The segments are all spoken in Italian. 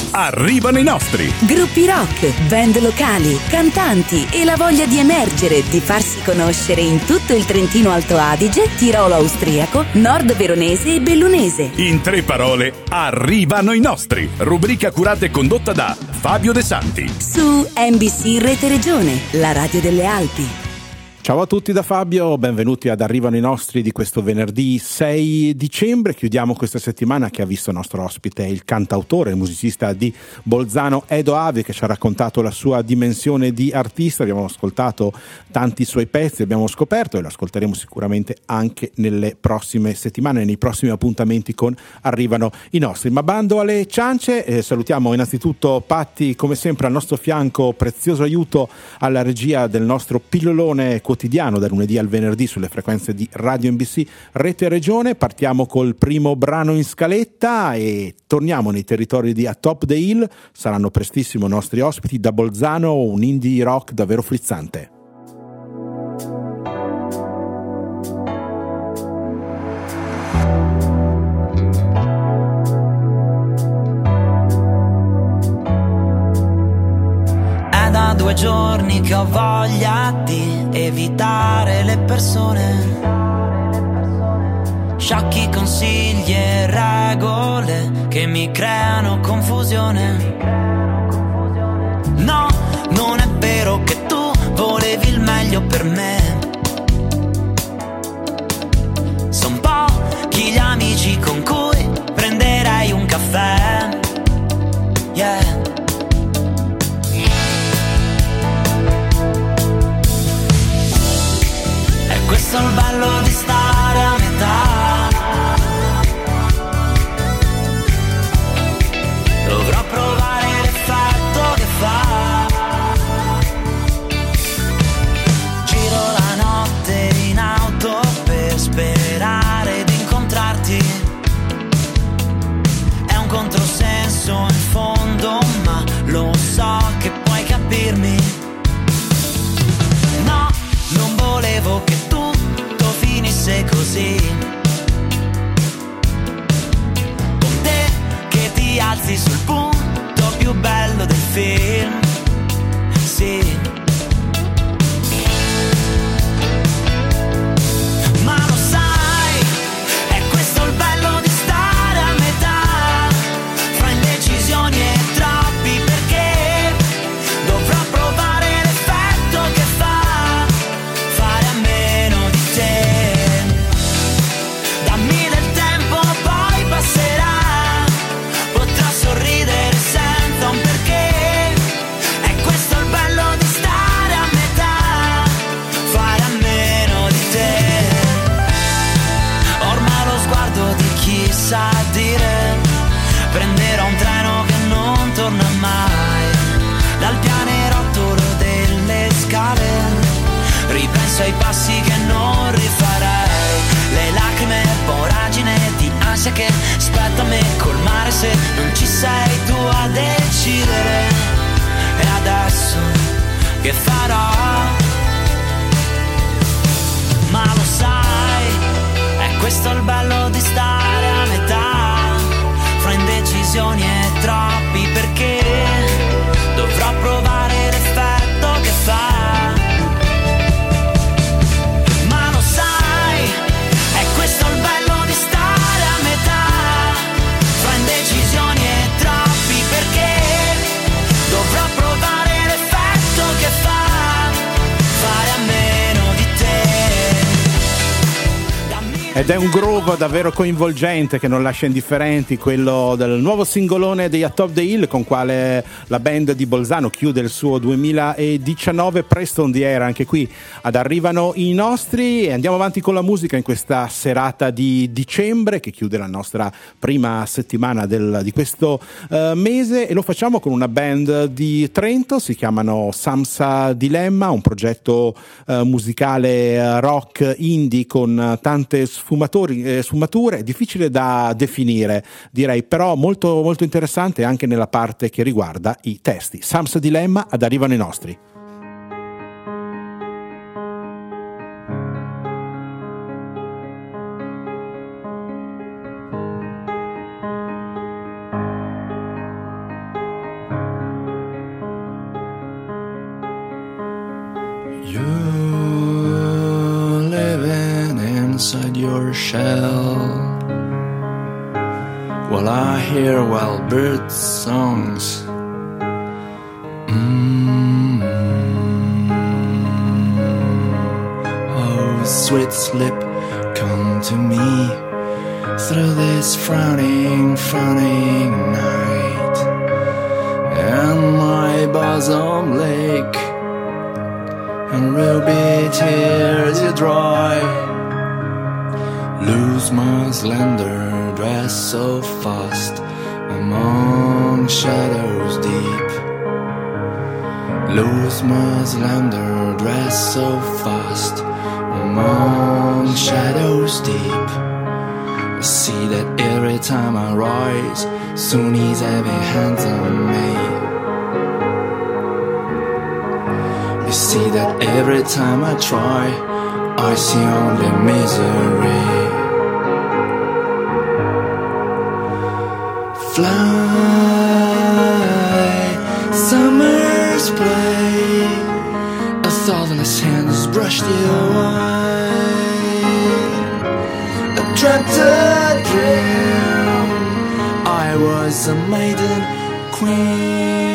arrivano i nostri. Gruppi rock, band locali, cantanti e la voglia di emergere, di farsi conoscere in tutto il Trentino Alto Adige, Tirolo austriaco, Nord Veronese e Bellunese. In 3 parole, arrivano i nostri. Rubrica curata e condotta da Fabio De Santi. Su NBC Rete Regione, la radio delle Alpi. Ciao a tutti da Fabio, benvenuti ad Arrivano i nostri di questo venerdì 6 dicembre. Chiudiamo questa settimana che ha visto nostro ospite il cantautore, il musicista di Bolzano Edo Avi, che ci ha raccontato la sua dimensione di artista. Abbiamo ascoltato tanti suoi pezzi, abbiamo scoperto e lo ascolteremo sicuramente anche nelle prossime settimane, nei prossimi appuntamenti con Arrivano i nostri. Ma bando alle ciance, salutiamo innanzitutto Patti, come sempre al nostro fianco, prezioso aiuto alla regia del nostro pillolone quotidiano da lunedì al venerdì sulle frequenze di Radio NBC Rete Regione. Partiamo col primo brano in scaletta e torniamo nei territori di Atop the Hill. Saranno prestissimo nostri ospiti da Bolzano, un indie rock davvero frizzante. È da 2 giorni che ho voglia di evitare le persone, sciocchi consigli e regole che mi creano confusione. No, non è vero che tu volevi il meglio per me. Son pochi gli amici con cui prenderei un caffè. Yeah. Questo è il bello di stare a metà. Dovrò provare l'effetto che fa. Giro la notte in auto per sperare di incontrarti. È un controsenso in fondo, ma lo so che puoi capirmi. No, non volevo che finisse così, con te che ti alzi sul punto più bello del film. Sì, ma lo sai, è questo il bello di stare a metà, fra indecisioni e troppi perché. Dovrò provare l'effetto che fa fare a meno di te. Potrò sorridere senza un perché. È questo il bello di stare a metà, fare a meno di te. Ormai lo sguardo di chi sa dire, prenderò un treno che non torna mai. Dal pianerottolo delle scale ripenso ai passi che non rifarei. Le lacrime, voragine di ansia che spetta a me colmare se non ci sei tu a decidere. E adesso che farò? Ma lo sai, è questo il bello di stare a metà, fra indecisioni e troppi perché. Dovrò provare l'effetto che fa. Questo è il bello di stare a metà, fra indecisioni e troppi perché. Dovrò provare l'effetto che fa, fare a meno di te. Ed è un groove davvero coinvolgente che non lascia indifferenti, quello del nuovo singolone dei Atop the Hill, con quale la band di Bolzano chiude il suo 2019. Presto on the air anche qui ad Arrivano i nostri, e andiamo avanti con la musica in questa serata di dicembre che chiude la nostra prima settimana di questo mese, e lo facciamo con una band di Trento. Si chiamano Samsa Dilemma, un progetto musicale rock indie con tante sfumature, difficile da definire direi, però molto molto interessante anche nella parte che riguarda i testi. Samsa Dilemma ad Arrivano i nostri. I hear wild bird songs. Oh, sweet sleep, come to me through this frowning night, and my bosom lake and ruby tears you dry. Lose my slender dress so fast among shadows deep. Lose my slender dress so fast among shadows deep. I see that every time I rise, soon he's heavy hands on me. You see that every time I try, I see only misery. Fly, summer's play, a thoughtless hand has brushed you away. I dreamt a dream, I was a maiden queen.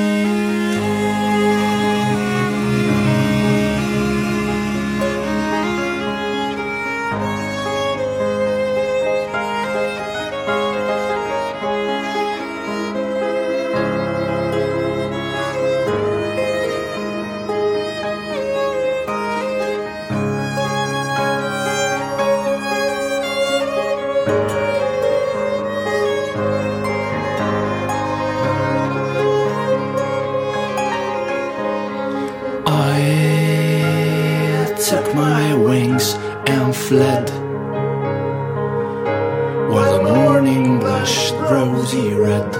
Fled while the morning blushed rosy red.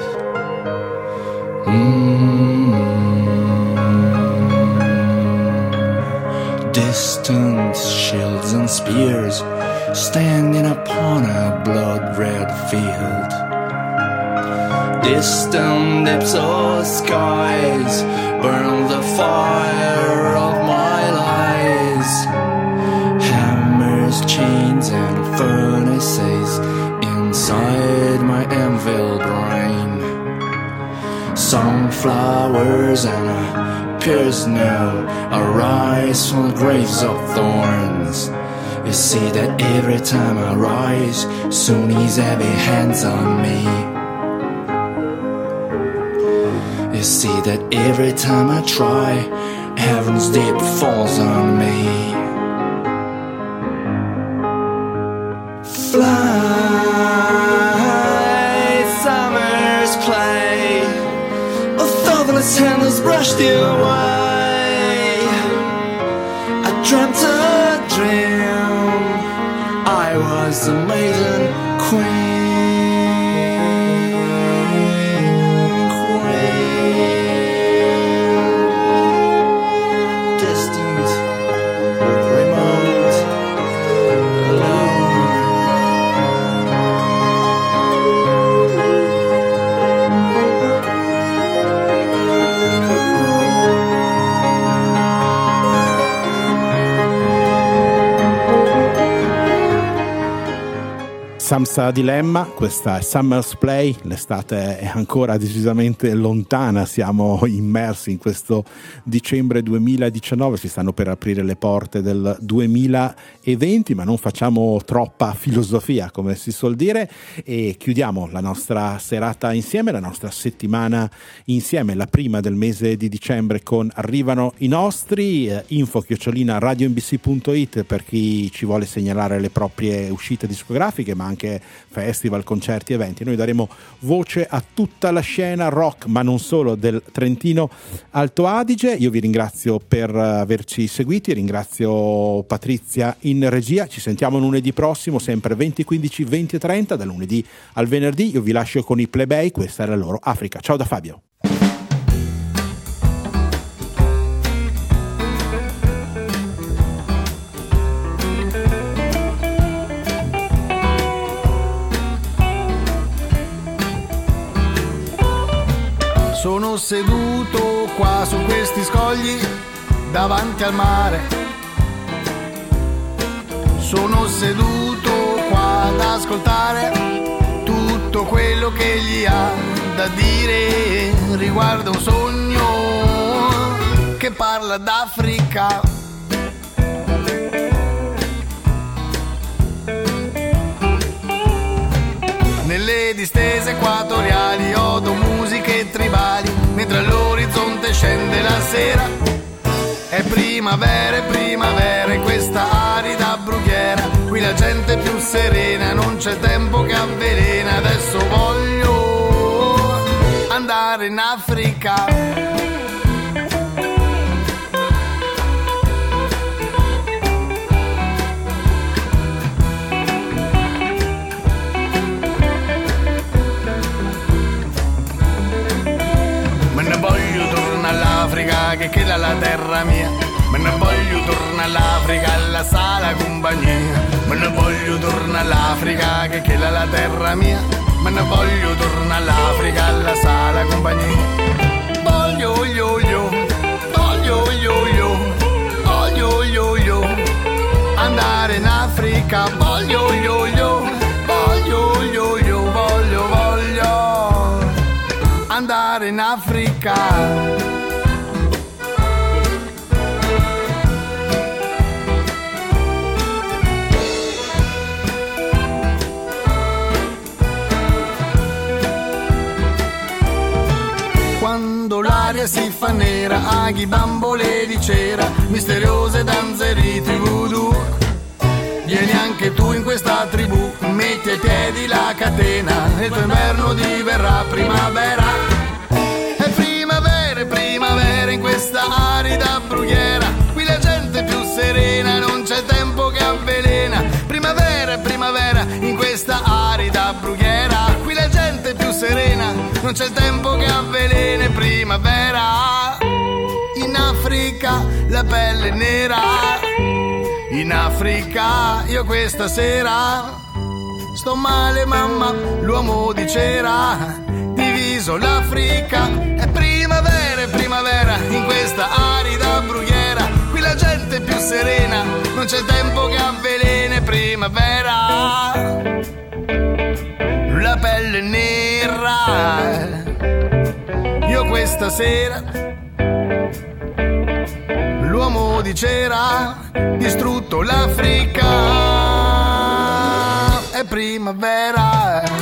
Distant shields and spears standing upon a blood-red field. Distant dips of skies burn the fire of my lies. Chains and furnaces inside my anvil brain. Sunflowers and a pierced nail arise from the graves of thorns. You see that every time I rise, soon he's heavy hands on me. You see that every time I try, heaven's deep falls on me. Fly, summer's play, a thoughtless hand has brushed you away. I dreamt a dream, I was a maiden queen. Distant, remote, alone. Sam's Dilemma, questa è Summer's Play, l'estate è ancora decisamente lontana, siamo immersi in questo dicembre 2019, si stanno per aprire le porte del 2020, ma non facciamo troppa filosofia, come si suol dire, e chiudiamo la nostra serata insieme, la nostra settimana insieme, la prima del mese di dicembre con Arrivano i Nostri, info@radionbc.it per chi ci vuole segnalare le proprie uscite discografiche, ma anche festival, concerti, eventi. Noi daremo voce a tutta la scena rock, ma non solo, del Trentino Alto Adige. Io vi ringrazio per averci seguiti, ringrazio Patrizia in regia. Ci sentiamo lunedì prossimo, sempre 20:15, 20:30, da lunedì al venerdì. Io vi lascio con i Plebei, questa è la loro Africa. Ciao da Fabio. Sono seduto qua su questi scogli davanti al mare. Sono seduto qua ad ascoltare tutto tutto quello che gli ha da dire riguarda un sogno che parla d'Africa. Nelle distese equatoriali odo musiche tribali, mentre all'orizzonte scende la sera. È primavera in questa arida brughiera, qui la gente è più serena, non c'è tempo che avvelena. Adesso voglio andare in Africa. All'Africa che quella è la terra mia, me ne voglio tornare all'Africa alla sala compagnia, me ne voglio tornare all'Africa che quella è la terra mia, me ne voglio tornare all'Africa alla sala compagnia. Voglio andare in Africa, voglio andare in Africa. Quando l'aria si fa nera, aghi, bambole di cera, misteriose danzerite voodoo. Vieni anche tu in questa tribù, metti ai piedi la catena, e il tuo inverno diverrà primavera. È primavera in questa arida brughiera, qui la gente è più serena, non c'è tempo che avvelena. Primavera in questa arida brughiera, qui la gente è più serena, non c'è tempo che avvelena. Primavera in Africa, la pelle nera. In Africa io questa sera sto male mamma, l'uomo di cera, diviso l'Africa. È primavera in questa arida brughiera, qui la gente è più serena, non c'è tempo che avvelena. Primavera, la pelle nera, io questa sera, l'uomo di cera, distrutto l'Africa. È primavera.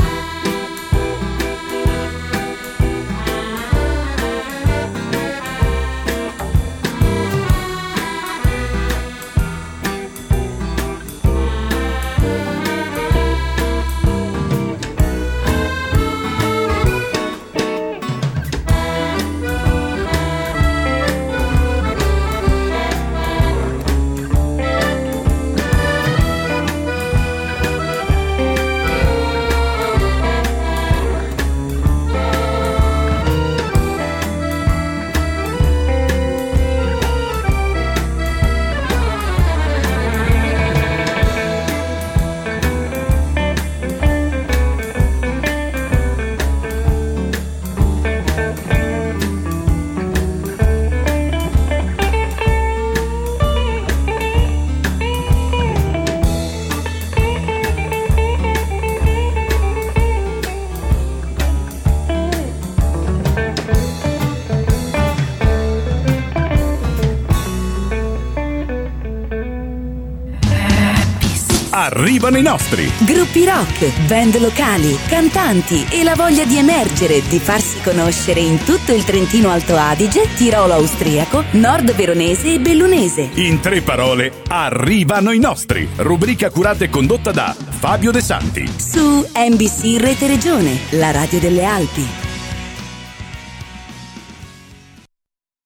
Arrivano i nostri gruppi rock, band locali, cantanti e la voglia di emergere, di farsi conoscere in tutto il Trentino Alto Adige, Tirolo austriaco, Nord Veronese e Bellunese. In 3 parole, arrivano i nostri. Rubrica curata e condotta da Fabio De Santi. Su NBC Rete Regione, la radio delle Alpi.